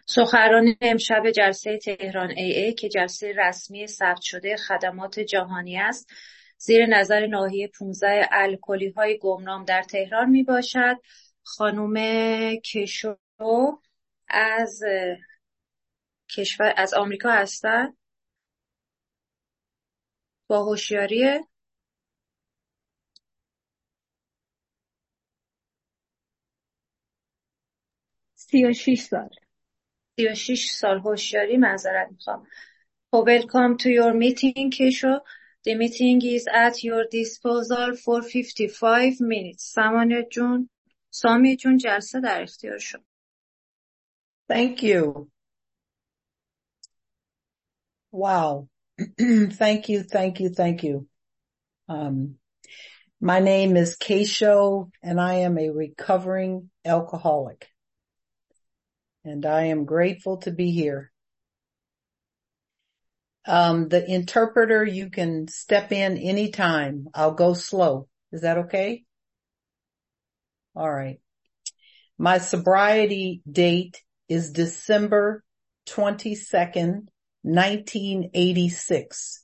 سخنران امشب جلسه تهران AA که جلسه رسمی ثبت شده خدمات جهانی است زیر نظر ناحیه 15 الکلی‌های گمنام در تهران می باشد. خانم کشو از آمریکا هستند. با هوشیاری 36 سال 36 سال هوشیاری. معذرت میخوام. Welcome to your meeting, Kesho. The meeting is at your disposal for 55 minutes. سامی جون جلسه در اختیار شما. Thank you. Wow. Thank you. My name is Keisho, and I am a recovering alcoholic. And I am grateful to be here. The interpreter, you can step in anytime. I'll go slow. Is that okay? All right. My sobriety date is December 22nd, 1986.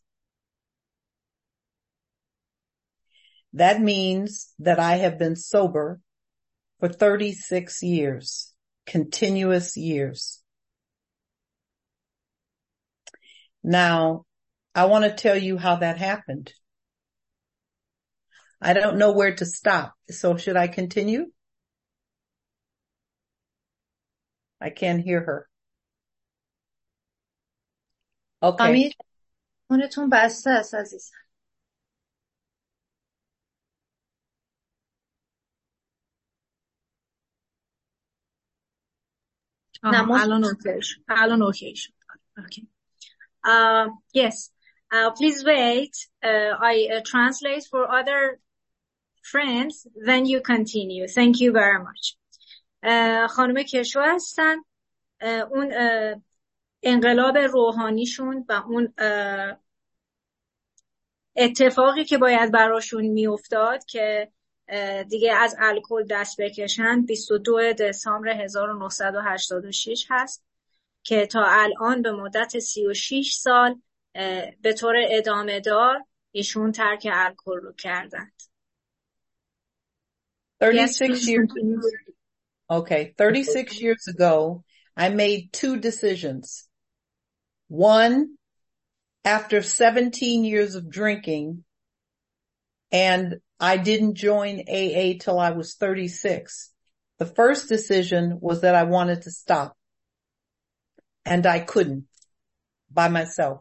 That means that I have been sober for 36 years, continuous years. Now, I want to tell you how that happened. I don't know where to stop. So should I continue? I can't hear her. Okay. اونتون بسته است عزیزم. الان اوکی شد. Okay. Yes. Please wait. I translate for other friends. Then you continue. Thank you very much. خانم کشو هستن. اون انقلاب روحانیشون و اون اتفاقی که باید براشون میافتاد که دیگه از الکل دست بکشن 22 دسامبر 1986 هست که تا الان به مدت 36 سال به طور ادامه دار ایشون ترک الکل رو کردند. 36 years ago, I made two decisions. One, after 17 years of drinking, and I didn't join AA till I was 36. The first decision was that I wanted to stop. And I couldn't by myself.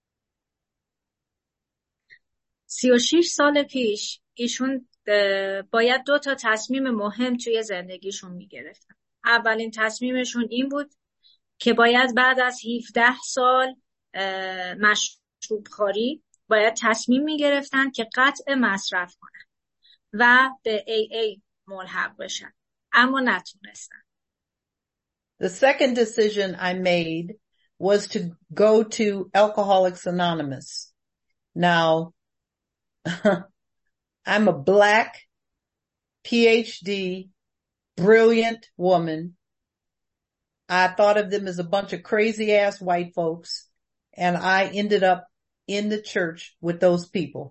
36 سال پیش ایشون باید 2 تا تصمیم مهم توی زندگیشون میگرفتن. اولین تصمیمشون این بود که باید بعد از 17 سال مشروب خواری باید تصمیم میگرفتن که قطع مصرف کنن و به AA ملحق بشن. اما نتونستن. The second decision I made was to go to Alcoholics Anonymous. Now, I'm a black, PhD, brilliant woman. I thought of them as a bunch of crazy ass white folks, and I ended up in the church with those people.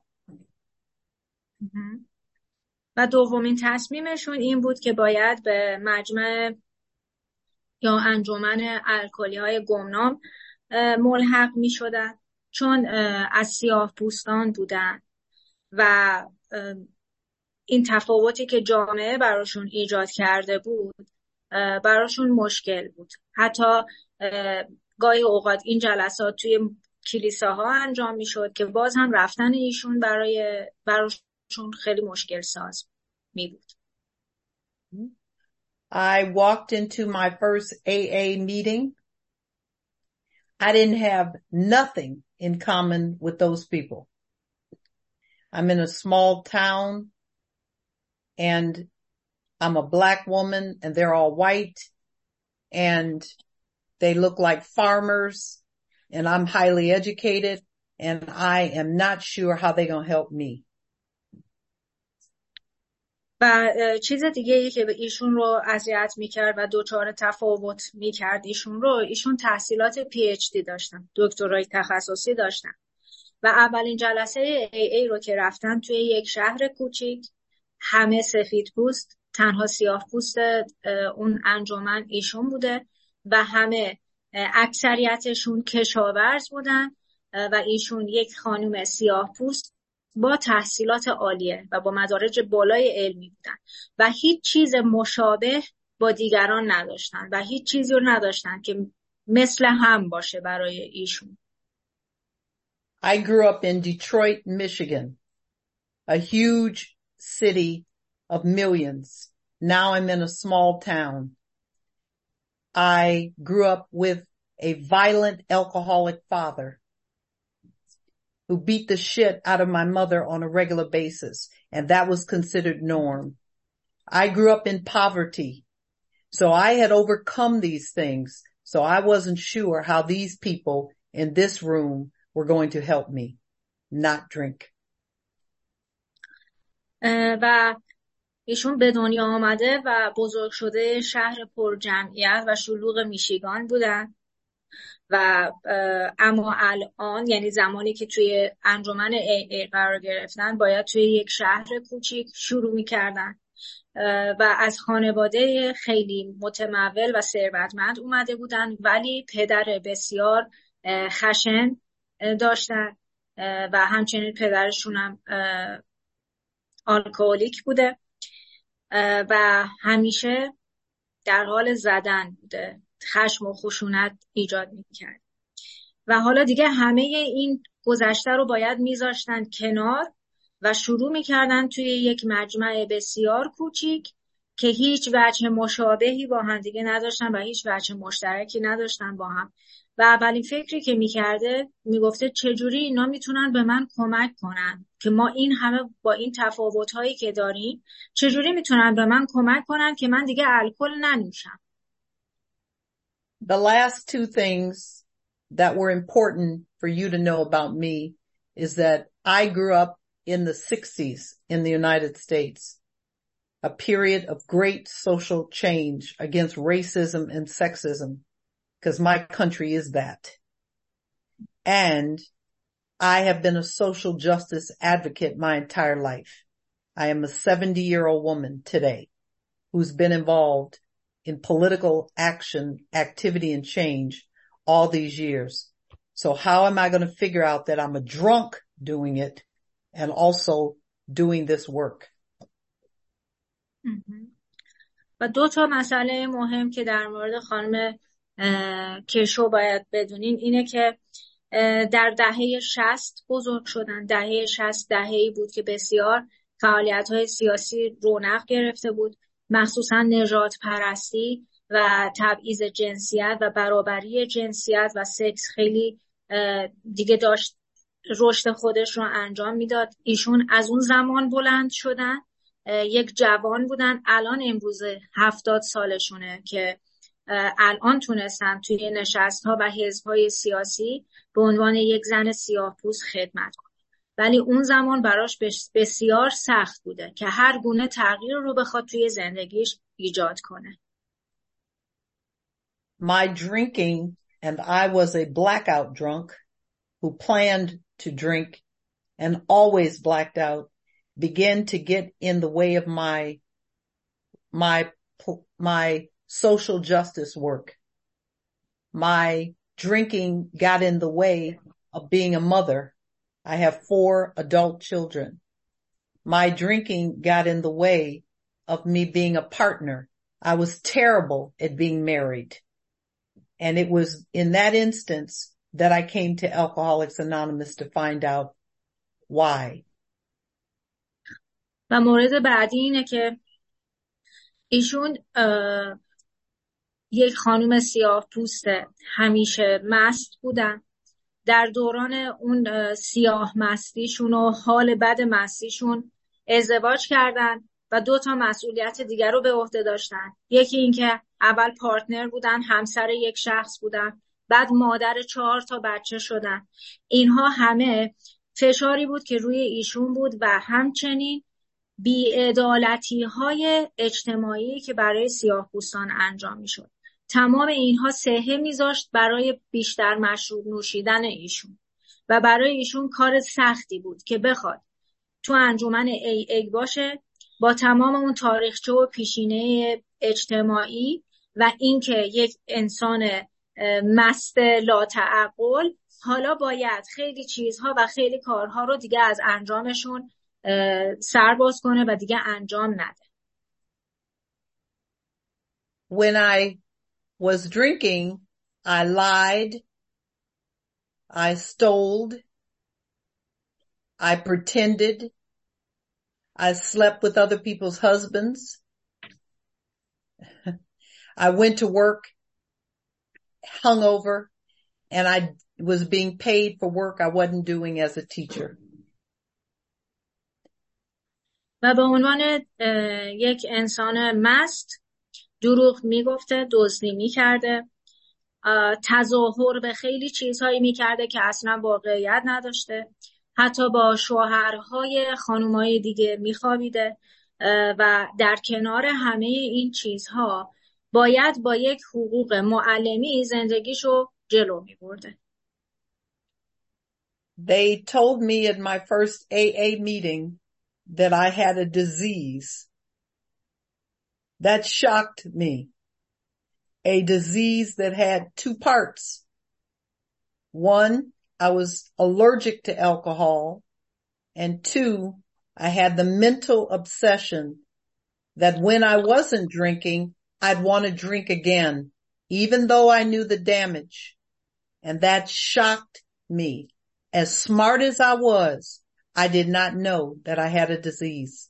و دومین تصمیمشون این بود که باید به مجمع یا انجمن الکلی های گمنام ملحق می شدن چون از سیاه پوستان بودن و این تفاوتی که جامعه براشون ایجاد کرده بود براشون مشکل بود. حتی گاهی اوقات این جلسات توی کلیساها انجام می شد که باز هم رفتن ایشون براشون خیلی مشکل ساز می بود. I walked into my first AA meeting. I didn't have nothing in common with those people. I'm in a small town and I'm a black woman and they're all white and they look like farmers and I'm highly educated and I am not sure how they're going to help me. و چیز دیگه ای که ایشون رو اذیت میکرد و دچار تفاوت میکرد ایشون تحصیلات PhD داشتن، دکترای تخصصی داشتن و اولین جلسه AA رو که رفتن توی یک شهر کوچیک، همه سفید پوست، تنها سیاه پوست اون انجمن ایشون بوده و همه اکثریتشون کشاورز بودن و ایشون یک خانم سیاه پوست با تحصیلات عالیه و با مدارج بالای علمی بودن و هیچ چیز مشابه با دیگران نداشتن و هیچ چیزی رو نداشتن که مثل هم باشه برای ایشون. I grew up in Detroit, Michigan, a huge city of millions. Now I'm in a small town. I grew up with a violent alcoholic father who beat the shit out of my mother on a regular basis, and that was considered norm. I grew up in poverty, so I had overcome these things, so I wasn't sure how these people in this room were going to help me not drink. و ایشون به دنیا آمده و بزرگ شده شهر پر جمعیت و شلوغ میشیگان بودن و اما الان، یعنی زمانی که توی انجمن AA قرار گرفتن، باید توی یک شهر کوچیک شروع میکردن و از خانواده خیلی متمول و ثروتمند اومده بودن، ولی پدر بسیار خشن داشتن و همچنین پدرشون هم آلکوهولیک بوده و همیشه در حال زدن بوده، خشم و خشونت ایجاد میکرد و حالا دیگه همه این گذشته رو باید میذاشتن کنار و شروع میکردن توی یک مجمع بسیار کوچیک که هیچ وجه مشابهی با هم دیگه نداشتن و هیچ وجه مشترکی نداشتن با هم و اولین فکری که میکرده میگفته چجوری اینا میتونن به من کمک کنن که ما این همه با این تفاوت‌هایی که داریم چجوری میتونن به من کمک کنن که من دیگه الکل ننوشم. The last two things that were important for you to know about me is that I grew up in the 60s in the United States, a period of great social change against racism and sexism, because my country is that. And I have been a social justice advocate my entire life. I am a 70-year-old woman today who's been involved in political action, activity, and change all these years. So how am I going to figure out that I'm a drunk doing it and also doing this work? و دو تا مسئله مهم که در مورد خانم کشو باید بدونین اینه که در دهه 60 بزرگ شدن. دهه 60 دهه‌ای بود که بسیار فعالیت‌های سیاسی رونق گرفته بود، مخصوصا نژاد پرستی و تبعیض جنسیت و برابری جنسیت و سکس خیلی دیگه داشت رشد خودش رو انجام میداد. ایشون از اون زمان بلند شدن، یک جوان بودن، الان امروزه 70 سالشونه که الان تونستن توی نشست‌ها و حزب‌های سیاسی به عنوان یک زن سیاه‌پوست خدمت کنه، ولی اون زمان براش بسیار سخت بوده که هر گونه تغییر رو بخواد توی زندگیش ایجاد کنه. My drinking, and I was a blackout drunk who planned to drink and always blacked out, began to get in the way of my social justice work. My drinking got in the way of being a mother. I have 4 adult children. My drinking got in the way of me being a partner. I was terrible at being married. And it was in that instance that I came to Alcoholics Anonymous to find out why. و مورد بعدی اینه که ایشون یک خانم سیاه پوسته، همیشه مست بودن. در دوران اون سیاه مستیشون و حال بد مستیشون ازدواج کردن و 2 تا مسئولیت دیگر رو به عهده داشتن. یکی این که اول پارتنر بودن، همسر یک شخص بودن، بعد مادر 4 تا بچه شدن. اینها همه فشاری بود که روی ایشون بود و همچنین بی‌عدالتی‌های اجتماعی که برای سیاه‌پوستان انجام می‌شد. تمام اینها صحه می‌ذاشت برای بیشتر مشروب نوشیدن ایشون و برای ایشون کار سختی بود که بخواد تو انجمن AA باشه با تمام اون تاریخچه و پیشینه اجتماعی و اینکه یک انسان مست لاتعقل حالا باید خیلی چیزها و خیلی کارها رو دیگه از انجامشون سرباز کنه و دیگه انجام نده. When I was drinking, I lied, I stole, I pretended, I slept with other people's husbands. I went to work hungover and I was being paid for work I wasn't doing as a teacher. و به عنوان یک انسان مست دروغ میگفته، دزدی میکرده، تظاهر به خیلی چیزهایی میکرده که اصلا واقعیت نداشته، حتی با شوهرهای خانومای دیگه میخوابیده و در کنار همه این چیزها باید با یک حقوق معلمی زندگیشو جلو میبرده. They told me at my first AA meeting that I had a disease. That shocked me. A disease that had two parts. One, I was allergic to alcohol. And two, I had the mental obsession that when I wasn't drinking, I'd want to drink again, even though I knew the damage. And that shocked me. As smart as I was, I did not know that I had a disease.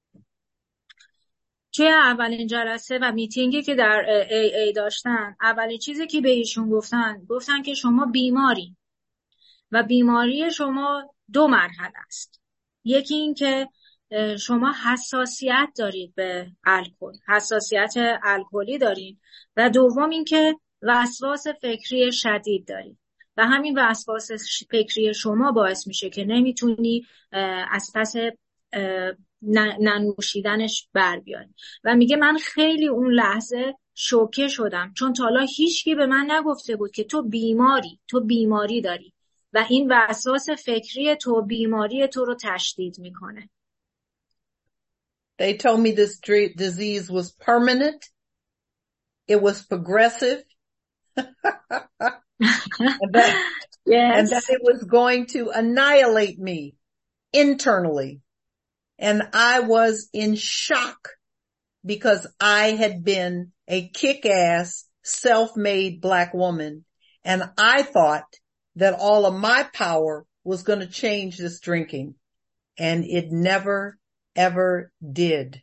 توی اولین جلسه و میتینگی که در AA داشتن، اولین چیزی که به ایشون گفتن که شما بیماری و بیماری شما دو مرحله است. یکی این که شما حساسیت دارید به الکل، حساسیت الکلی دارید و دوم این که وسواس فکری شدید دارید و همین وسواس فکری شما باعث میشه که نمیتونی از پس ننوشیدنش بر بیاد. و میگه من خیلی اون لحظه شوکه شدم چون تا حالا هیچکی به من نگفته بود که تو بیماری داری و این وسواس فکری تو بیماری تو رو تشدید میکنه. They told me this disease was permanent. It was progressive. and that it was going to annihilate me internally. And I was in shock because I had been a kick-ass, self-made black woman. And I thought that all of my power was going to change this drinking. And it never, ever did.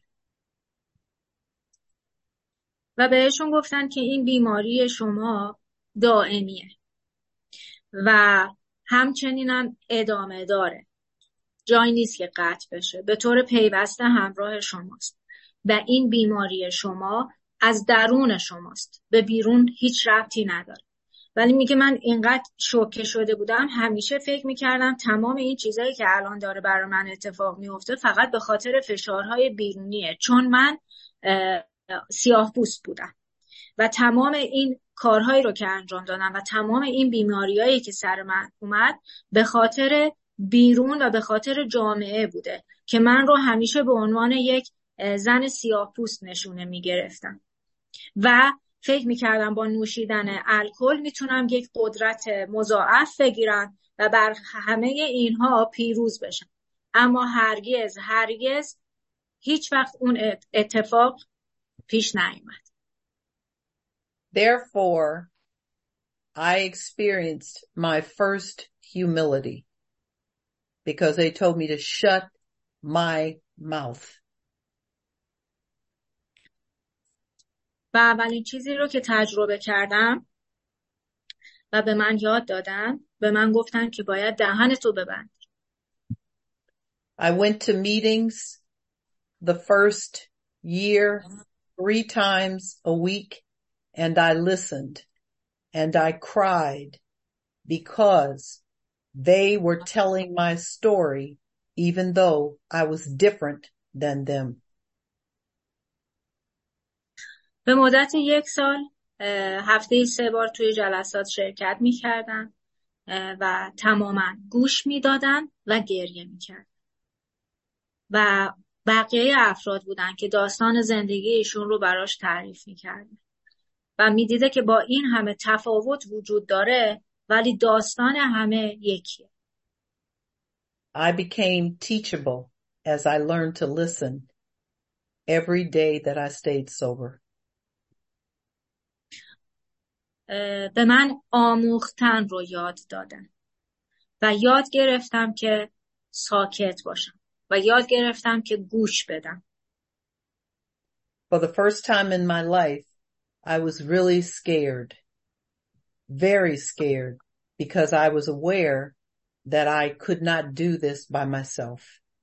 و بهشون گفتن که این بیماری شما دائمیه و همچنین هم ادامه داره. جایی نیست که قطع بشه. به طور پیوسته همراه شماست. و این بیماری شما از درون شماست. به بیرون هیچ ربطی نداره. ولی میگه من اینقدر شوکه شده بودم، همیشه فکر میکردم تمام این چیزایی که الان داره برای من اتفاق میفته فقط به خاطر فشارهای بیرونیه، چون من سیاه‌پوست بودم و تمام این کارهایی رو که انجام دادم و تمام این بیماریایی که سر من اومد به خاطر بیرون و به خاطر جامعه بوده که من رو همیشه به عنوان یک زن سیاه‌پوست نشونه میگرفتم و فکر میکردم با نوشیدن الکل میتونم یک قدرت مضاعف بگیرم و بر همه اینها پیروز بشم. اما هرگز هیچ وقت اون اتفاق پیش نیامد. Therefore, I experienced my first humility because they told me to shut my mouth. و اولین چیزی رو که تجربه کردم و به من یاد دادن، به من گفتن که باید دهنتو ببند. I went to meetings the first year 3 times a week and I listened and I cried because they were telling my story even though I was different than them. به مدت 1 سال هفته 3 بار توی جلسات شرکت می‌کردن و تماما گوش میدادن و گریه می‌کردن و بقیه افراد بودن که داستان زندگیشون رو براش تعریف می‌کردن و می‌دیده که با این همه تفاوت وجود داره ولی داستان همه یکیه. I became teachable as I learned to listen every day that I stayed sober. به من آموختن رو یاد دادن و یاد گرفتم که ساکت باشم و یاد گرفتم که گوش بدم. For the first time in my life, I was really scared, very scared, because I was aware that I could not do this by myself.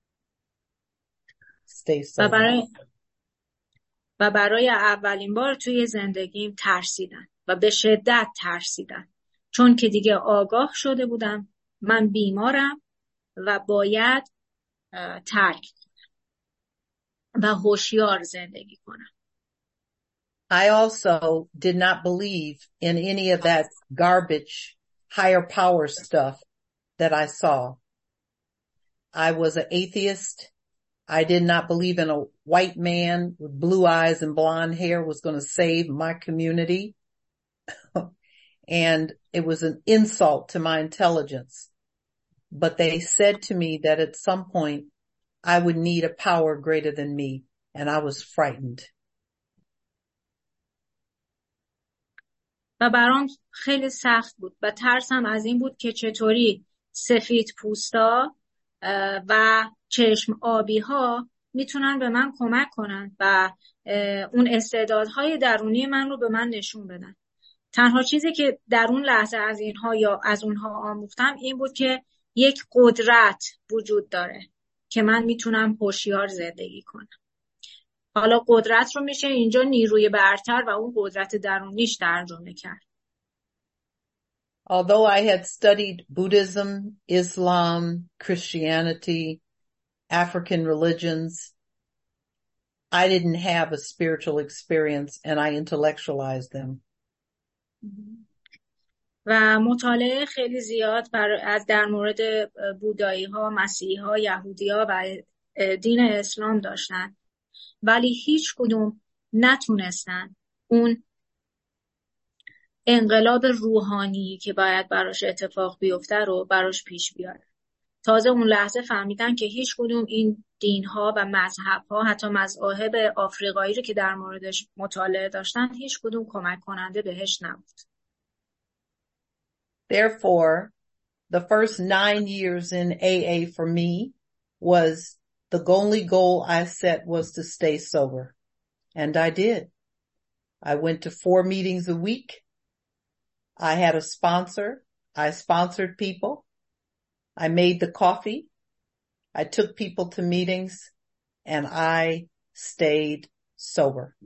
Stay sober. و برای اولین بار توی زندگیم ترسیدم و به شدت ترسیدم چون که دیگه آگاه شده بودم من بیمارم و باید ترک کنم و هوشیار زندگی کنم. I also did not believe in any of that garbage, higher power stuff that I saw. I was an atheist. I did not believe in a white man with blue eyes and blonde hair was going to save my community. And it was an insult to my intelligence. But they said to me that at some point I would need a power greater than me, and I was frightened. و برام خیلی سخت بود و ترسم از این بود که چطوری سفید پوستا و چشم آبی ها میتونن به من کمک کنن و اون استعدادهای درونی من رو به من نشون بدن. تنها چیزی که در اون لحظه از اینها یا از اونها آموختم این بود که یک قدرت وجود داره که من میتونم هوشیار زندگی کنم. حالا قدرت رو میشه اینجا نیروی برتر و اون قدرت درونیش ترجمه کرد. Although I had studied Buddhism, Islam, Christianity, African religions, I didn't have a spiritual experience and I intellectualized them. و مطالعه خیلی زیاد در مورد بودایی ها، مسیحی ها، یهودی ها و دین اسلام داشتن ولی هیچ کدوم نتونستن اون انقلاب روحانی که باید براش اتفاق بیفته رو براش پیش بیارن. تازه اون لحظه فهمیدن که هیچ کدوم این دین‌ها و مذهب‌ها حتی مذاهب آفریقایی رو که در موردش مطالعه داشتن هیچ کدوم کمک کننده بهش نبود. Therefore, the first 9 years in AA for me was the only goal I set was to stay sober. And I did. I went to 4 meetings a week. I had a sponsor. I sponsored people. I made the coffee. I took people to meetings and I stayed sober.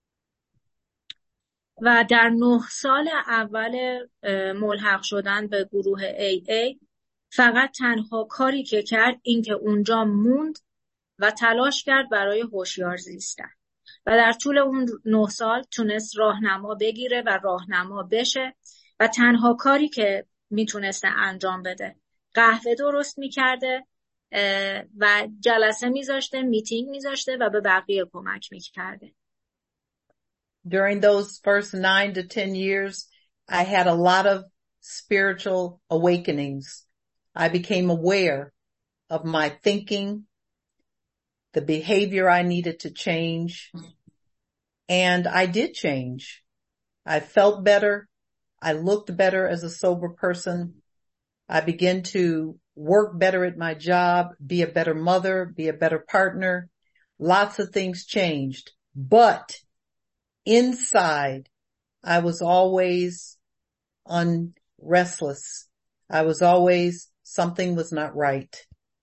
و در 9 سال اول ملحق شدن به گروه AA فقط تنها کاری که کرد این که اونجا موند و تلاش کرد برای هوشیار زیستن و در طول اون 9 سال تونست راهنما بگیره و راهنما بشه و تنها کاری که میتونسته انجام بده قهوه درست میکرده و جلسه میذاشته، میتینگ میذاشته و به بقیه کمک میکرده. During those first 9 to 10 years, I had a lot of spiritual awakenings. I became aware of my thinking, the behavior I needed to change, and I did change. I felt better. I looked better as a sober person. I began to work better at my job, be a better mother, be a better partner. Lots of things changed, but inside, I was always restless. I was always, something was not right.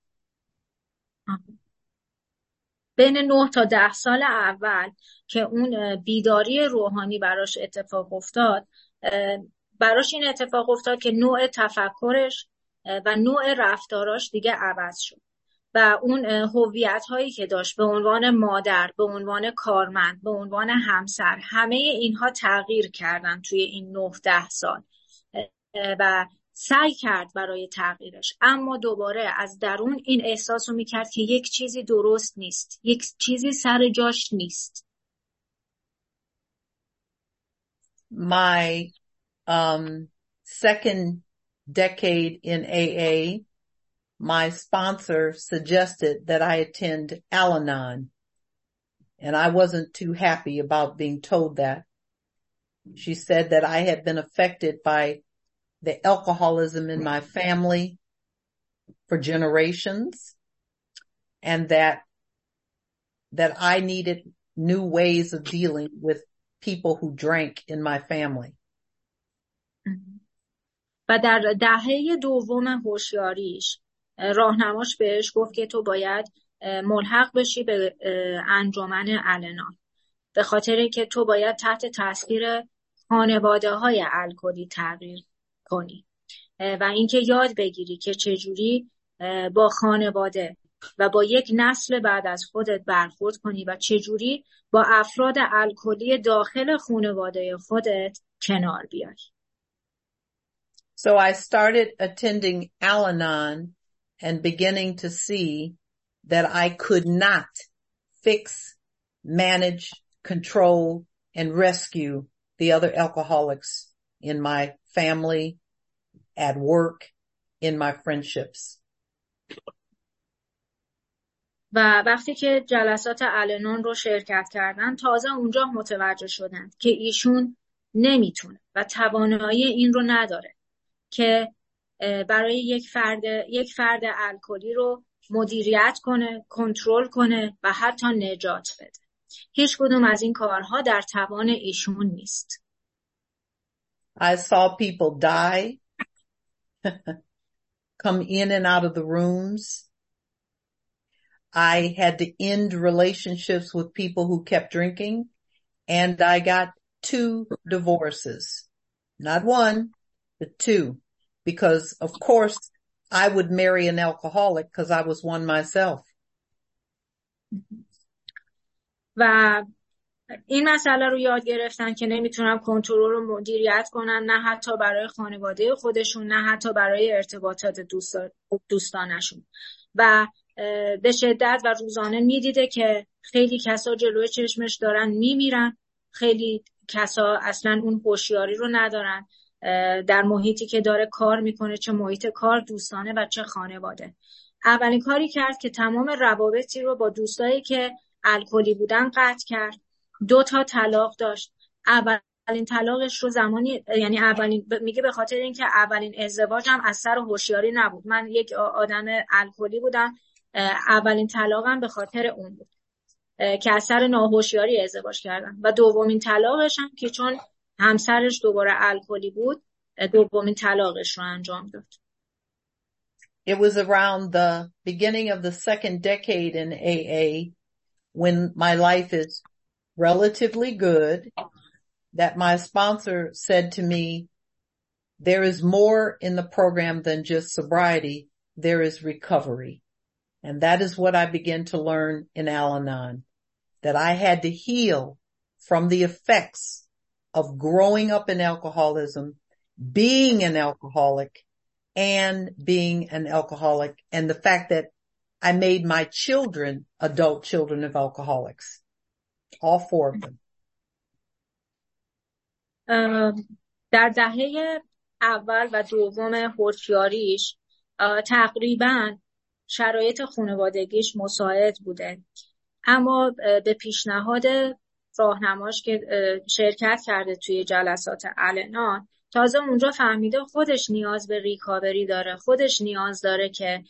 بین 9 تا 10 سال اول که اون بیداری روحانی براش اتفاق افتاد، براش این اتفاق افتاد که نوع تفکرش و نوع رفتاراش دیگه عوض شد و اون هویت هایی که داشت به عنوان مادر، به عنوان کارمند، به عنوان همسر، همه اینها تغییر کردن توی این 9-10 سال و سعی کرد برای تغییرش، اما دوباره از درون این احساس رو میکرد که یک چیزی درست نیست، یک چیزی سر جاش نیست. My second decade in AA, my sponsor suggested that I attend Al-Anon, and I wasn't too happy about being told that. She said that I had been affected by the alcoholism in my family for generations, and that I needed new ways of dealing with people who drank in my family. و در دهه دوم هوشیاریش راهنماش بهش گفت که تو باید ملحق بشی به انجمن الانان، به خاطر که تو باید تحت تاثیر خانواده‌های الکلی تغییر کنی و اینکه یاد بگیری که چجوری با خانواده و با یک نسل بعد از خودت برخورد کنی و چجوری با افراد الکلی داخل خانواده خودت کنار بیای. So I started attending Al-Anon and beginning to see that I could not fix, manage, control, and rescue the other alcoholics in my family, at work, in my friendships. و وقتی که جلسات الانون رو شرکت کردن تازه اونجا متوجه شدن که ایشون نمیتونه و توانایی این رو نداره که برای یک فرد الکلی رو مدیریت کنه، کنترل کنه و حتی نجات بده. هیچ کدوم از این کارها در توان ایشون نیست. I saw people die, come in and out of the rooms. I had to end relationships with people who kept drinking, and I got 2 divorces. Not 1, but 2. Because, of course, I would marry an alcoholic because I was one myself. و این مسئله رو یاد گرفتن که نمیتونن کنترل رو مدیریت کنن، نه حتی برای خانواده خودشون، نه حتی برای ارتباطات دوستانشون. و به شدت و روزانه میدیده که خیلی کسا جلوی چشمش دارن میمیرن، خیلی کسا اصلا اون هوشیاری رو ندارن در محیطی که داره کار میکنه، چه محیط کار، دوستانه و چه خانواده. اولین کاری کرد که تمام روابطی رو با دوستایی که الکلی بودن قطع کرد. 2 طلاق داشت. اولین طلاقش رو زمانی، یعنی میگه به خاطر اینکه اولین ازدواجم از سر هوشیاری نبود، من یک آدم الکلی بودم، اولین طلاقم به خاطر اون بود که از سر ناهوشیاری ازدواج کردم و دومین طلاقش هم که چون همسرش دوباره الکلی بود، دومین طلاقش رو انجام داد. It was around the beginning of the second decade in AA when my life is relatively good that my sponsor said to me, there is more in the program than just sobriety, there is recovery. And that is what I began to learn in Al-Anon, that I had to heal from the effects of growing up in alcoholism, being an alcoholic, and being an alcoholic, and the fact that I made my children adult children of alcoholics. All 4 of them. در دهه اول و دوم هوشیاریش تقریبا شرایط خانوادگیش مساعد بوده، اما به پیشنهاد راهنماش که شرکت کرده توی جلسات الانان تازه اونجا فهمیده خودش نیاز به ریکاوری داره، خودش نیاز داره که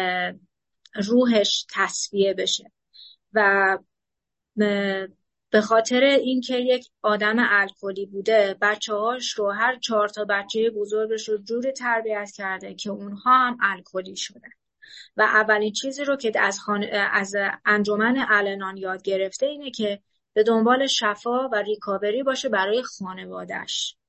روحش تصفیه بشه و به خاطر اینکه یک آدم الکلی بوده بچه‌هاش رو، هر 4 بچه بزرگش رو جوری تربیت کرده که اونها هم الکلی شدن و اولین چیزی رو که از انجمن الانان یاد گرفته اینه که به دنبال شفا و ریکاوری باشه برای خانواده‌اش.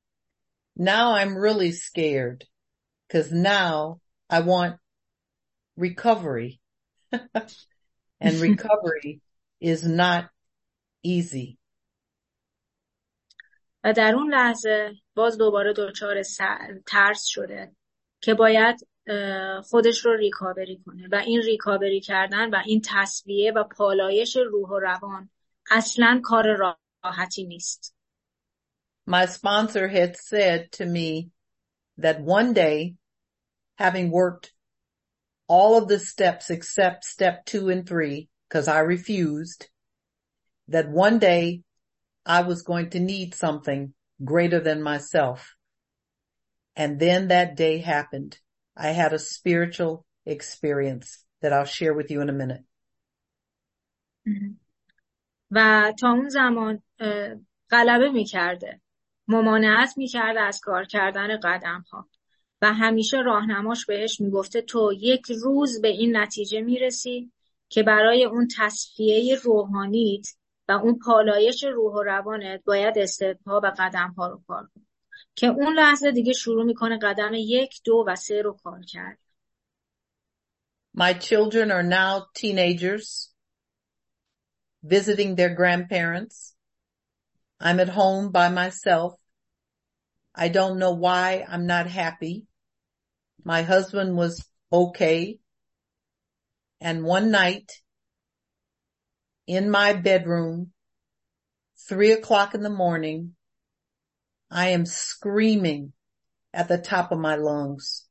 Now I'm really scared because now I want recovery. And recovery is not easy. و در اون لحظه باز دوباره دچار ترس شده که باید خودش رو ریکاوری کنه و این ریکاوری کردن و این تصفیه و پالایش روح و روان اصلاً کار راحتی نیست. My sponsor had said to me that one day, having worked all of the steps except step 2 and 3, because I refused, that one day I was going to need something greater than myself. And then that day happened. I had a spiritual experience that I'll share with you in a minute. و تا اون زمان غلبه می‌کرده. ممانعت می‌کرده از کار کردن قدم‌ها. و همیشه راهنماش بهش میگفته تو یک روز به این نتیجه میرسی که برای اون تصفیه روحانیت و اون پالایش روح و روانت باید استپ‌ها و قدم‌ها رو کار کنی که اون لحظه دیگه شروع میکنه قدم 1، 2 و 3 رو کار کرد. My children are now teenagers visiting their grandparents. I'm at home by myself. I don't know why I'm not happy. My husband was okay. And one night in my bedroom, 3:00 in the morning, I am screaming at the top of my lungs.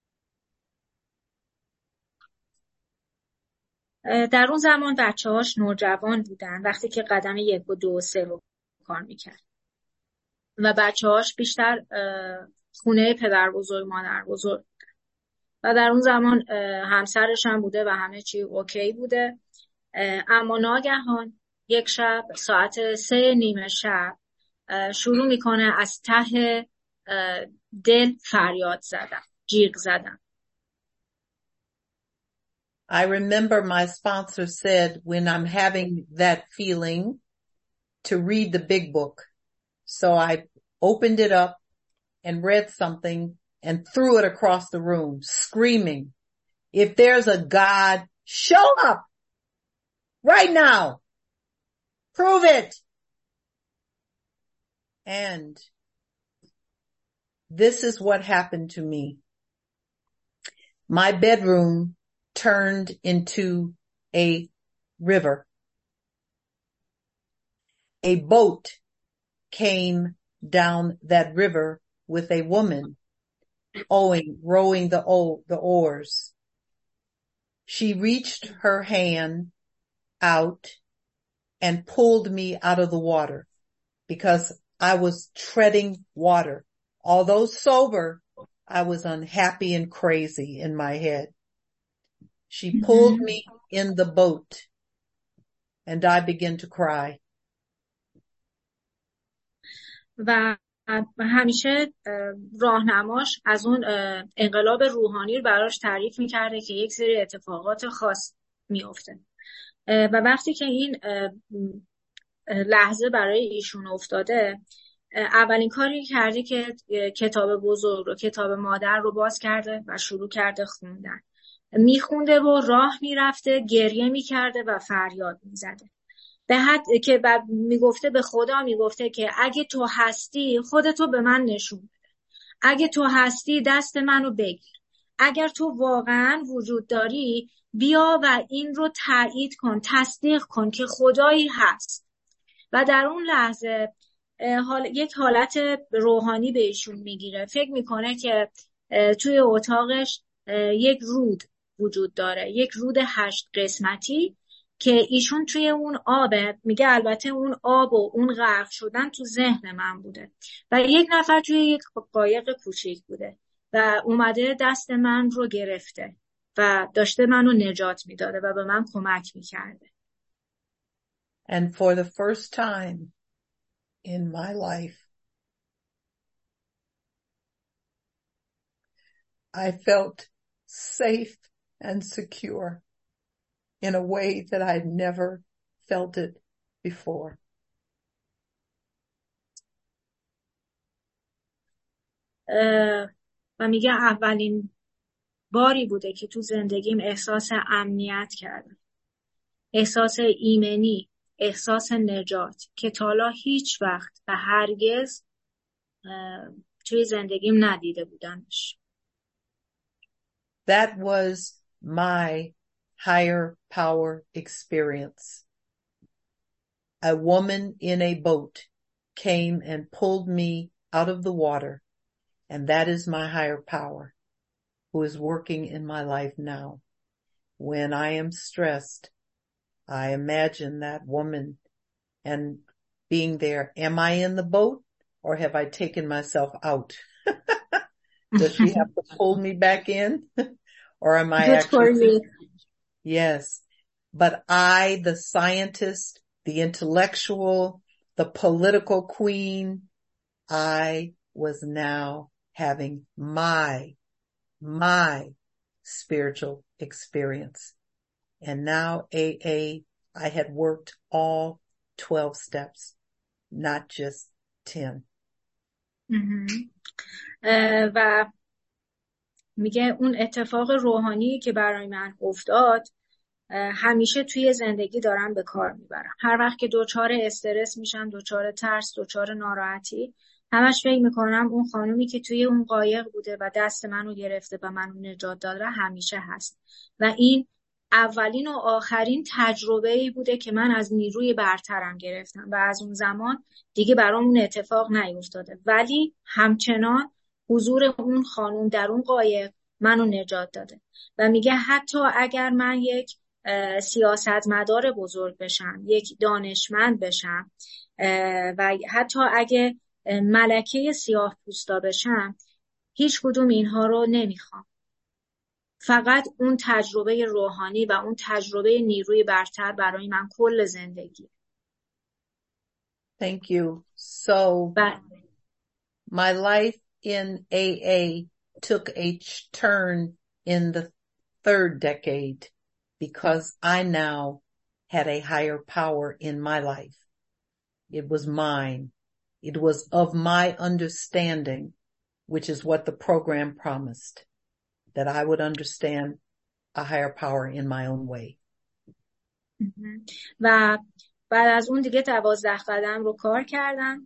در اون زمان بچه‌هاش نوجوان بودن وقتی که قدم 1 و 2 و 3 رو کار میکرد و بچه‌هاش بیشتر خونه پدر بزرگ مادر بزرگ و در اون زمان همسرش هم بوده و همه چی اوکی بوده. اما ناگهان یک شب ساعت 3:30 شب شروع میکنه از ته دل فریاد زدن، جیغ زدن. I remember my sponsor said when I'm having that feeling to read the big book. So I opened it up and read something and threw it across the room, screaming, if there's a God, show up right now. Prove it. And this is what happened to me. My bedroom turned into a river. A boat came down that river with a woman rowing the oars. She reached her hand out and pulled me out of the water because I was treading water. Although sober, I was unhappy and crazy in my head. She pulled me in the boat and I began to cry. و همیشه راهنماش از اون انقلاب روحانی رو براش تعریف میکرده که یک سری اتفاقات خاص میفته و وقتی که این لحظه برای ایشون افتاده اولین کاری کرده که کتاب بزرگ رو، کتاب مادر رو باز کرده و شروع کرده خوندن. میخونده و راه میرفته، گریه میکرده و فریاد میزده. به حد که بعد میگفته به خدا میگفته که اگه تو هستی خودتو به من نشون بده. اگه تو هستی دست منو بگیر. اگر تو واقعا وجود داری بیا و این رو تایید کن، تصدیق کن که خدایی هست. و در اون لحظه یک حالت روحانی به ایشون میگیره. فکر میکنه که توی اتاقش یک رود وجود داره، یک رود 8 قسمتی که ایشون توی اون آبه. میگه البته اون آب و اون غرق شدن تو ذهن من بوده و یک نفر توی یک قایق کوچیک بوده و اومده دست من رو گرفته و داشته منو نجات میداده و به من کمک میکرده. And for the first time in my life, I felt safe and secure in a way that I'd never felt it before. و میگه اولین باری بوده که تو زندگیم احساس امنیت کردم، احساس ایمنی، احساس نجات که تا حالا هیچ وقت و هرگز توی زندگیم ندیده بودمش. That was my higher power experience. A woman in a boat came and pulled me out of the water, and that is my higher power who is working in my life now. When I am stressed, I imagine that woman and being there. Am I in the boat or have I taken myself out? Does she have to pull me back in? Or am I Good for you. Yes. But I, the scientist, the intellectual, the political queen, I was now having my spiritual experience. And now AA, I had worked all 12 steps, not just 10. و میگه اون اتفاق روحانی که برای من افتاد همیشه توی زندگی دارم به کار میبرم. هر وقت که دچار استرس میشم، دچار ترس، دچار ناراحتی، همش فکر میکنم اون خانومی که توی اون قایق بوده و دست منو گرفته و منو نجات داده همیشه هست. و این اولین و آخرین تجربه‌ای بوده که من از نیروی برترم گرفتم و از اون زمان دیگه برام اون اتفاق نیفتاده، ولی همچنان حضور اون خانم در اون قایق منو نجات داده. و میگه حتی اگر من یک سیاستمدار بزرگ بشم، یک دانشمند بشم و حتی اگه ملکه سیاه پوستا بشم، هیچ کدوم اینها رو نمیخوام. فقط اون تجربه روحانی و اون تجربه نیروی برتر برای من کل زندگی. Thank you. So my life in AA took a turn in the third decade because I now had a higher power in my life. It was mine. It was of my understanding, which is what the program promised, that I would understand a higher power in my own way. و بعد از اون دیگه 12 قدم رو کار کردم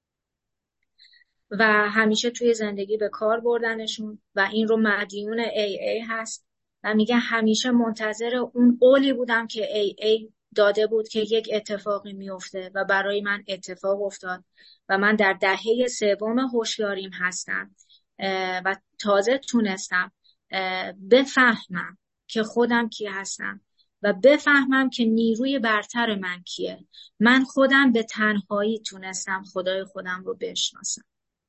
و همیشه توی زندگی به کار بردنشون و این رو مدیون AA هست. و میگه همیشه منتظر اون قولی بودم که AA داده بود که یک اتفاقی میفته و برای من اتفاق افتاد و من در دهه 3 هوشیاریم هستم و تازه تونستم بفهمم که خودم کی هستم و بفهمم که نیروی برتر من کیه. من خودم به تنهایی تونستم خدای خودم رو بشناسم.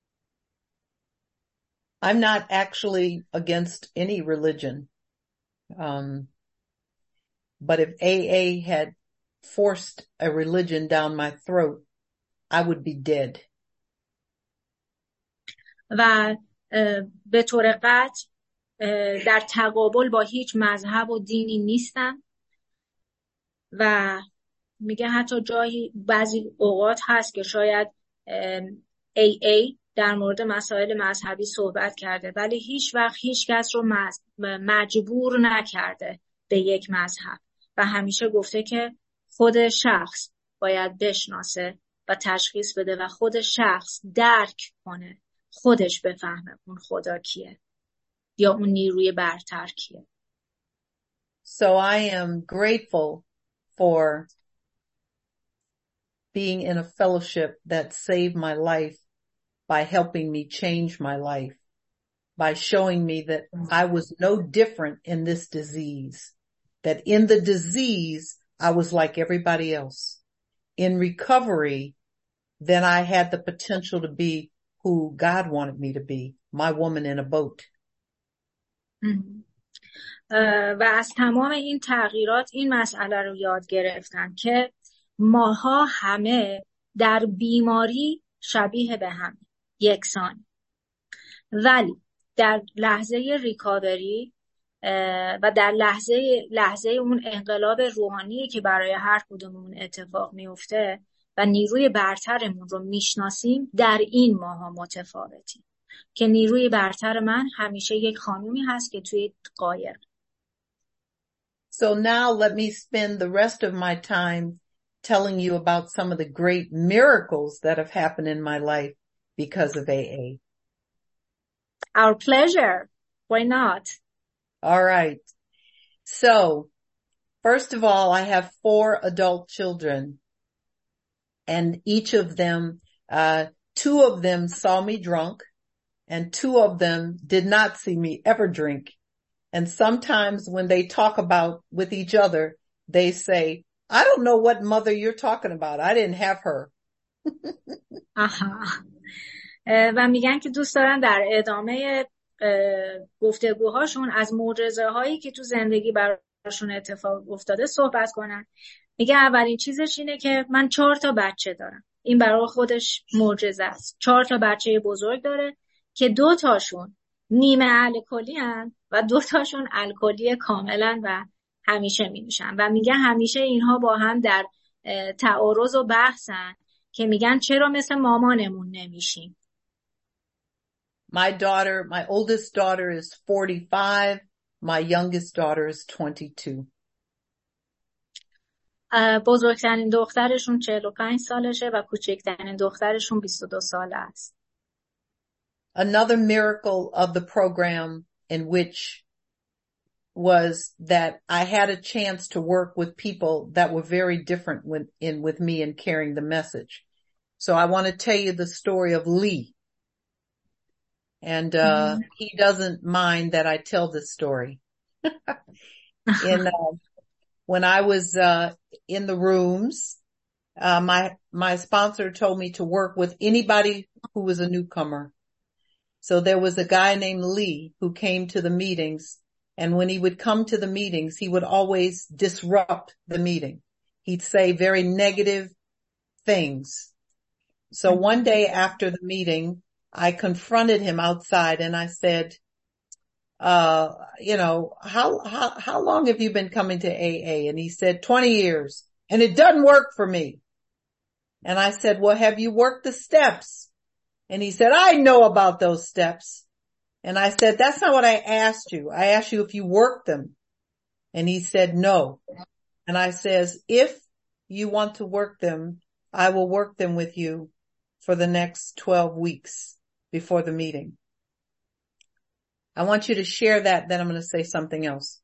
I'm not actually against any religion. But if AA had forced a religion down my throat, I would be dead. و به طور قطع در تقابل با هیچ مذهب و دینی نیستم و میگه حتی جایی بعضی اوقات هست که شاید AA در مورد مسائل مذهبی صحبت کرده ولی هیچ وقت هیچ کس رو مجبور نکرده به یک مذهب و همیشه گفته که خود شخص باید بشناسه و تشخیص بده و خود شخص درک کنه، خودش بفهمه اون خدا کیه یا اون نیروی برتر کیه. So I am grateful for being in a fellowship that saved my life by helping me change my life, by showing me that I was no different in this disease, that in the disease, I was like everybody else. In recovery, then I had the potential to be who God wanted me to be, my woman in a boat. و از تمام این تغییرات این مسئله رو یاد گرفتم که ماها همه در بیماری شبیه به هم، یکسان، ولی در لحظه ریکاوری و در لحظه اون انقلاب روحانی که برای هر کدوممون اتفاق میفته و نیروی برترمون رو میشناسیم، در این ماها متفاوتیم. که نیروی برتر من همیشه یک خانومی هست که توی قایق. So now let me spend the rest of my time telling you about some of the great miracles that have happened in my life because of AA. Our pleasure. Why not? All right. So, first of all, I have 4 adult children, and each of them, 2 of them saw me drunk, and 2 of them did not see me ever drink. And sometimes when they talk about with each other, they say, I don't know what mother you're talking about. I didn't have her. و میگن که دوست دارن در ادامه گفتگوهاشون از معجزه هایی که تو زندگی براشون اتفاق افتاده صحبت کنن. میگه اولین چیزش اینه که من 4 تا بچه دارم. این برای خودش معجزه است. 4 تا بچه بزرگ داره که 2 تاشون نیمه الکلی هن و 2 تاشون الکلی کاملا و همیشه می نوشن. و میگه همیشه اینها با هم در تعارض و بحثن که میگن چرا مثل مامانمون نمیشیم. My oldest daughter is 45. My youngest daughter is 22. بزرگترین دخترشون 45 سالشه و کوچکترین دخترشون 22 ساله است. Another miracle of the program in which was that I had a chance to work with people that were very different with me in carrying the message. So I want to tell you the story of Lee. And, he doesn't mind that I tell this story. When I was, in the rooms, my sponsor told me to work with anybody who was a newcomer. So there was a guy named Lee who came to the meetings, and when he would come to the meetings, he would always disrupt the meeting. He'd say very negative things. So one day after the meeting, I confronted him outside and I said, how long have you been coming to AA? And he said, 20 years. And it doesn't work for me. And I said, well, have you worked the steps? And he said, I know about those steps. And I said, that's not what I asked you. I asked you if you worked them. And he said, no. And I says, if you want to work them, I will work them with you for the next 12 weeks before the meeting. I want you to share that, then I'm going to say something else.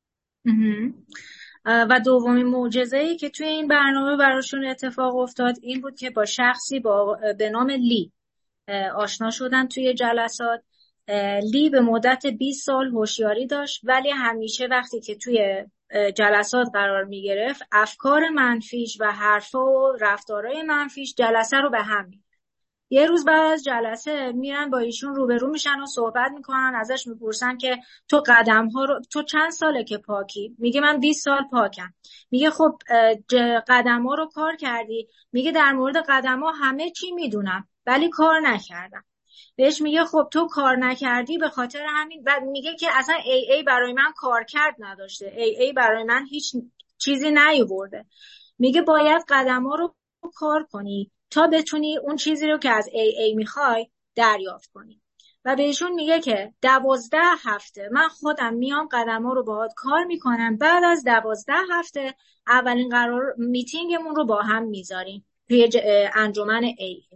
و دومین معجزه‌ای که توی این برنامه براشون اتفاق افتاد این بود که با شخصی به نام لی آشنا شدن توی جلسات. لی به مدت 20 سال هوشیاری داشت، ولی همیشه وقتی که توی جلسات قرار می گرفت افکار منفیش و حرفا و رفتارهای منفیش جلسه رو به هم می. یه روز بعد از جلسه میرن با ایشون روبرو میشن و صحبت میکنن. ازش میپرسن که تو چند ساله که پاکی؟ میگه من 20 سال پاکم. میگه خب قدم‌ها رو کار کردی؟ میگه در مورد قدم‌ها همه چی میدونم ولی کار نکردم. بهش میگه خب تو کار نکردی به خاطر همین. و میگه که اصلا AA برای من کار کرد نداشته. AA برای من هیچ چیزی نیاورده. میگه باید قدم‌ها رو کار کنی تا بتونی اون چیزی رو که از AA میخوای دریافت کنی. و بهشون میگه که 12 هفته من خودم میام قدم‌ها رو باهات کار میکنم. بعد از 12 هفته اولین میتینگمون رو با هم میذاریم توی انجمن AA.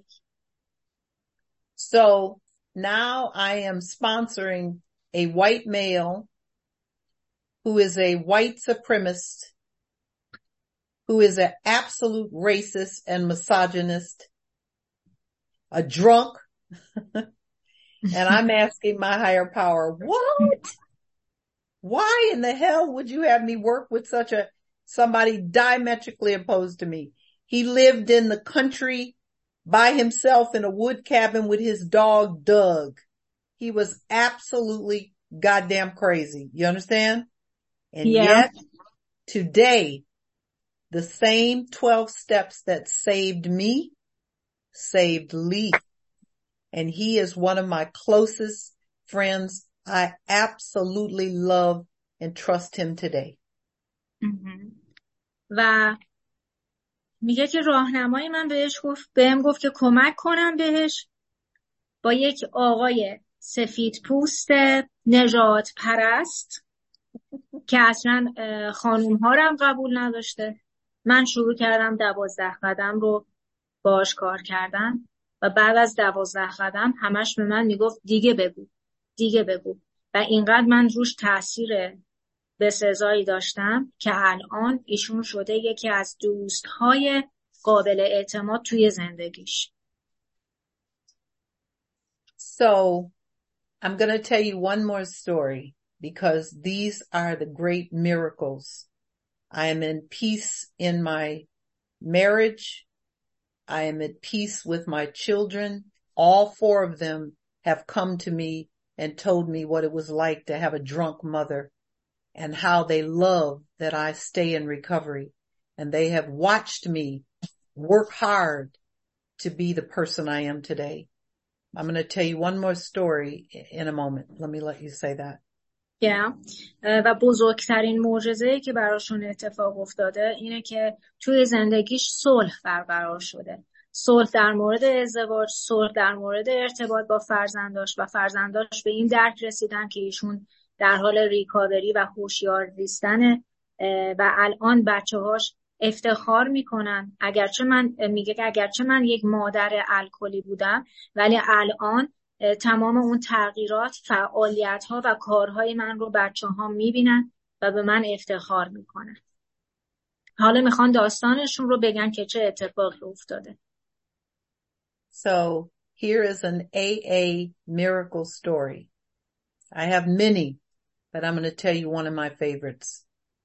So now I am sponsoring a white male who is a white supremacist, who is an absolute racist and misogynist, a drunk. And I'm asking my higher power, what? Why in the hell would you have me work with somebody diametrically opposed to me? He lived in the country by himself in a wood cabin with his dog, Doug. He was absolutely goddamn crazy. You understand? And yet today, the same 12 steps that saved me, saved Lee. And he is one of my closest friends. I absolutely love and trust him today. و میگه که راهنمای من بهم گفت که کمک کنم بهش با یک آقای سفید پوست نژاد پرست که اصلا خانوم ها رو هم قبول نداشته. من شروع کردم 12 قدم رو باهاش کار کردن و بعد از 12 قدم همش به من میگفت دیگه بگو و اینقدر من روش تاثیر بسزایی داشتم که الان ایشون شده یکی از دوستهای قابل اعتماد توی زندگیش. So I'm going to tell you one more story because these are the great miracles. I am in peace in my marriage. I am at peace with my children. All 4 of them have come to me and told me what it was like to have a drunk mother and how they love that I stay in recovery. And they have watched me work hard to be the person I am today. I'm going to tell you one more story in a moment. Let me let you say that. و بزرگترین معجزه‌ای که براشون اتفاق افتاده اینه که توی زندگیش صلح برقرار شده. صلح در مورد ازدواج، صلح در مورد ارتباط با فرزنداش و فرزنداش به این درک رسیدن که ایشون در حال ریکاوری و هوشیار زیستنه و الان بچه‌هاش افتخار میکنن اگرچه من یک مادر الکلی بودم ولی الان تمام اون تغییرات، فعالیت‌ها و کارهای من رو بچه‌ها میبینن و به من افتخار میکنن. حالا میخوان داستانشون رو بگن که چه اتفاقی افتاده. So here is an AA miracle story. I have many, but I'm going to tell you one of my favorites.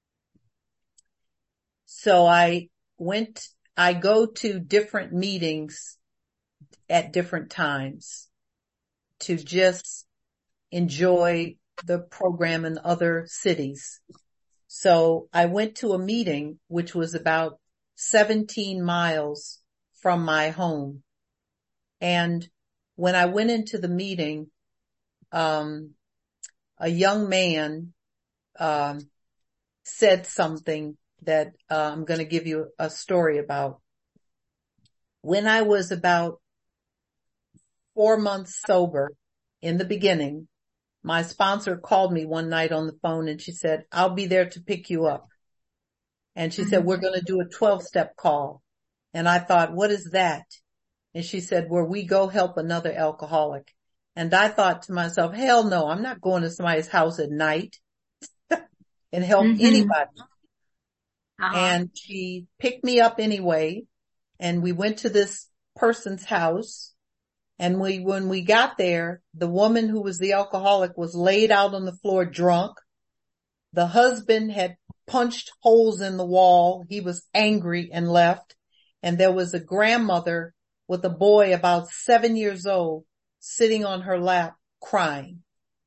So I go to different meetings at different times to just enjoy the program in other cities. So I went to a meeting which was about 17 miles from my home. And when I went into the meeting, a young man said something that I'm going to give you a story about. When I was about 4 months sober in the beginning, my sponsor called me one night on the phone and she said, I'll be there to pick you up. And she said, we're going to do a 12-step call. And I thought, what is that? And she said, where we go help another alcoholic. And I thought to myself, hell no, I'm not going to somebody's house at night and help anybody. And she picked me up anyway. And we went to this person's house. And when we got there, the woman who was the alcoholic was laid out on the floor drunk. The husband had punched holes in the wall. He was angry and left. And there was a grandmother with a boy about 7 years old sitting on her lap crying.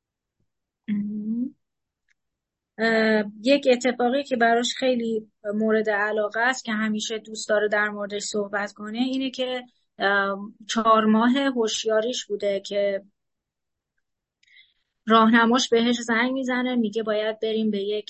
یک اتفاقی که براش خیلی مورد علاقه است که همیشه دوست داره در موردش صحبت کنه اینه که 4 ماه هوشیاریش بوده که راهنماش بهش زنگ میزنه میگه باید بریم به یک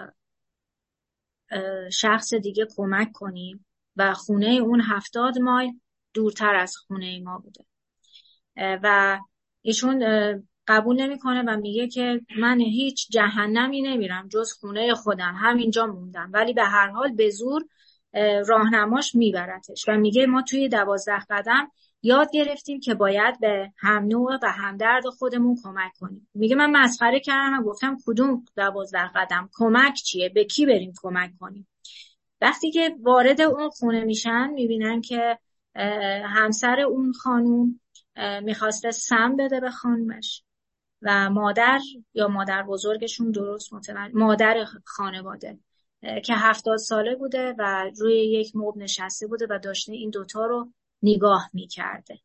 شخص دیگه کمک کنیم و خونه اون 70 مایل دورتر از خونه ما بوده و ایشون قبول نمیکنه و میگه که من هیچ جهنمی نمیرم جز خونه خودم، همینجا موندم، ولی به هر حال به زور راهنماش میبرتش و میگه ما توی 12 قدم یاد گرفتیم که باید به هم نوع و همدرد خودمون کمک کنیم. میگه من مسخره کردم و گفتم کدوم 12 قدم، کمک چیه، به کی بریم کمک کنیم. وقتی که وارد اون خونه میشن میبینن که همسر اون خانوم میخواسته سم بده به خانومش و مادر یا مادر بزرگشون درست مادر خانواده که 70 ساله بوده و روی یک مبل نشسته بوده و داشته این دوتا رو نگاه میکرده.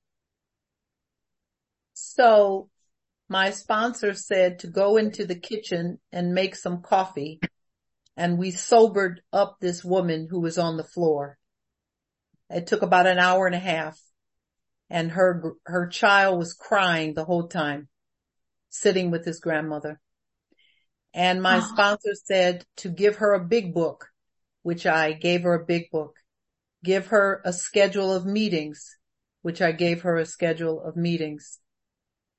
So my sponsor said to go into the kitchen and make some coffee, and we sobered up this woman who was on the floor. It took about an hour and a half, and her child was crying the whole time, sitting with his grandmother. And my sponsor said to give her a big book, which I gave her a big book. Give her a schedule of meetings, which I gave her a schedule of meetings.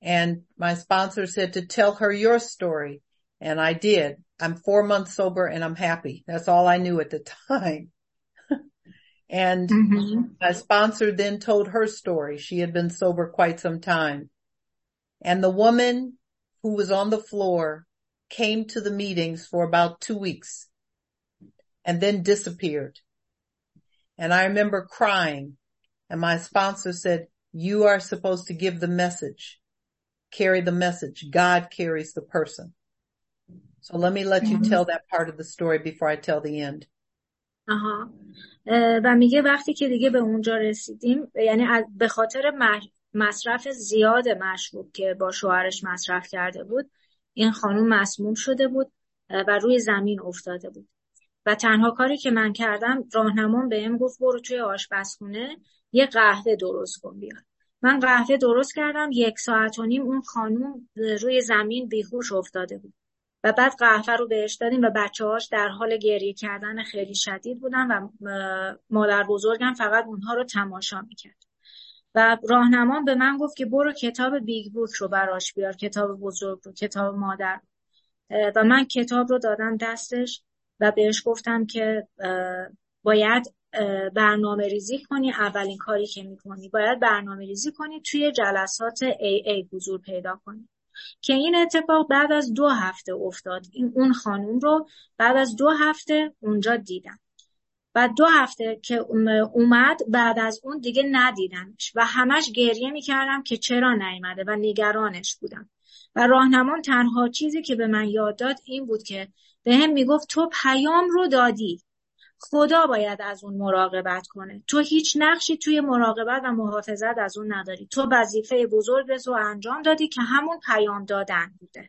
And my sponsor said to tell her your story. And I did. I'm 4 months sober and I'm happy. That's all I knew at the time. And my sponsor then told her story. She had been sober quite some time. And the woman who was on the floor came to the meetings for about 2 weeks and then disappeared. And I remember crying, and my sponsor said, you are supposed to give the message, carry the message. God carries the person. So let me let you tell that part of the story before I tell the end. و میگه وقتی که دیگه به اونجا رسیدیم، یعنی به خاطر مصرف زیاد مشروب که با شوهرش مصرف کرده بود، این خانوم مسموم شده بود و روی زمین افتاده بود. و تنها کاری که من کردم، راهنمام بهم گفت برو توی آشپزخونه یه قهوه درست کن بیار. من قهوه درست کردم، 1.5 ساعت اون خانوم روی زمین بیهوش افتاده بود. و بعد قهوه رو بهش دادیم و بچه‌هاش در حال گریه کردن خیلی شدید بودن و مادر بزرگم فقط اونها رو تماشا میکرد. و راهنمام به من گفت که برو کتاب بیگ بوک رو براش بیار، کتاب بزرگ رو، کتاب مادر. و من کتاب رو دادم دستش و بهش گفتم که باید برنامه ریزی کنی. اولین کاری که میکنی باید برنامه ریزی کنی، توی جلسات AA حضور پیدا کنی. که این اتفاق بعد از 2 هفته افتاد. اون خانوم رو بعد از 2 هفته اونجا دیدم. بعد 2 هفته که اومد، بعد از اون دیگه ندیدمش و همش گریه میکردم که چرا نیامده و نگرانش بودم. و راهنمام تنها چیزی که به من یاد داد این بود که به هم میگفت تو پیام رو دادی، خدا باید از اون مراقبت کنه، تو هیچ نقشی توی مراقبت و محافظت از اون نداری، تو وظیفه بزرگ رو انجام دادی که همون پیام دادن بوده.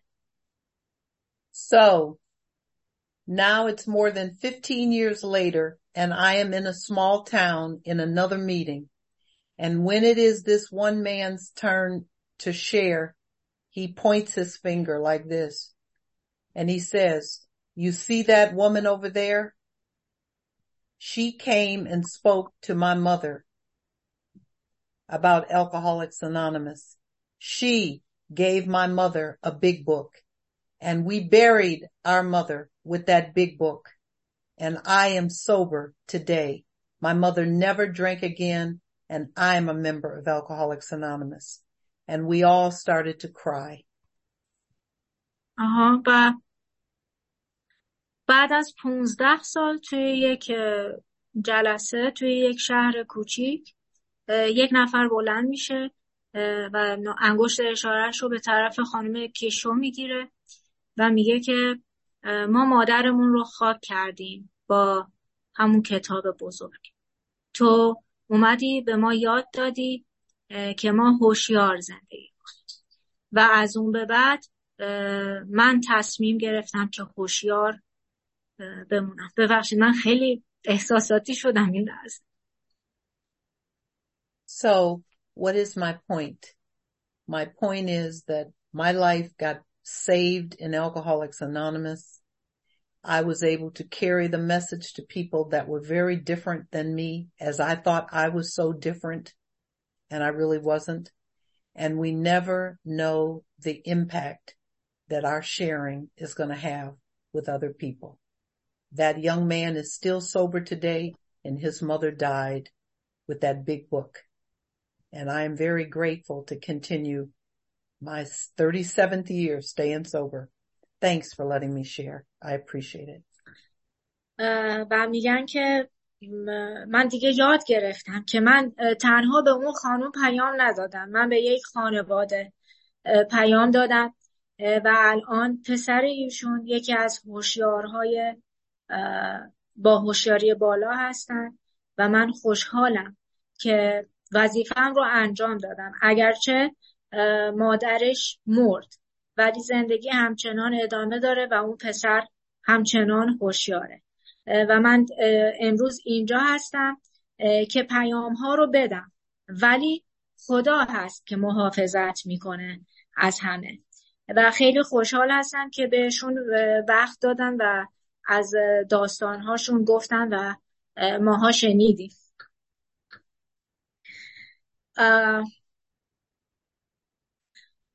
So now it's more than 15 years later and I am in a small town in another meeting. And when it is this one man's turn to share, he points his finger like this and he says, you see that woman over there? She came and spoke to my mother about Alcoholics Anonymous. She gave my mother a big book and we buried our mother with that big book. And I am sober today. My mother never drank again and I am a member of Alcoholics Anonymous. And we all started to cry. بعد از 15 سال توی یک جلسه توی یک شهر کوچیک، یک نفر بلند میشه و انگشت اشارهش رو به طرف خانم کیشو میگیره و میگه که ما مادرمون رو خاک کردیم با همون کتاب بزرگ. تو اومدی به ما یاد دادی که ما هوشیار زندگی کنیم و از اون به بعد من تصمیم گرفتم که هوشیار بمونم. ببخشید من خیلی احساساتی شدم این لحظه. So what is my point? My point is that my life got saved in Alcoholics Anonymous. I was able to carry the message to people that were very different than me, as I thought I was so different and I really wasn't. And we never know the impact that our sharing is going to have with other people. That young man is still sober today and his mother died with that big book. And I am very grateful to continue my 37th year staying sober. Thanks for letting me share. I appreciate it. و میگن که من دیگه یاد گرفتم که من تنها به اون خانم پیام ندادم. من به یک خانواده پیام دادم و الان پسر ایشون یکی از هوشیارهای با هوشیاری بالا هستن و من خوشحالم که وظیفه‌ام رو انجام دادم. اگرچه مادرش مرد ولی زندگی همچنان ادامه داره و اون پسر همچنان هوشیاره و من امروز اینجا هستم که پیام ها رو بدم، ولی خدا هست که محافظت میکنه از همه و خیلی خوشحال هستم که بهشون وقت دادن و از داستانهاشون گفتن و ماها شنیدیم.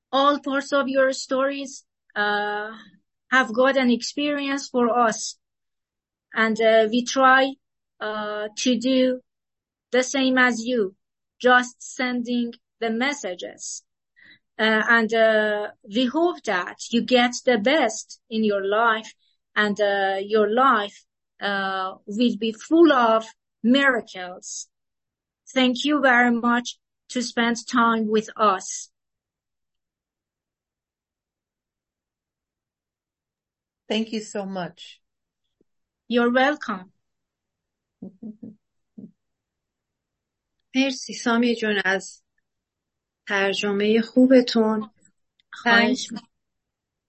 all parts of your stories have got an experience for us. And we try to do the same as you, just sending the messages. And we hope that you get the best in your life, and your life will be full of miracles. Thank you very much to spend time with us. Thank you so much. You're welcome. مرسی سامی جون از ترجمه خوبتون. خواهش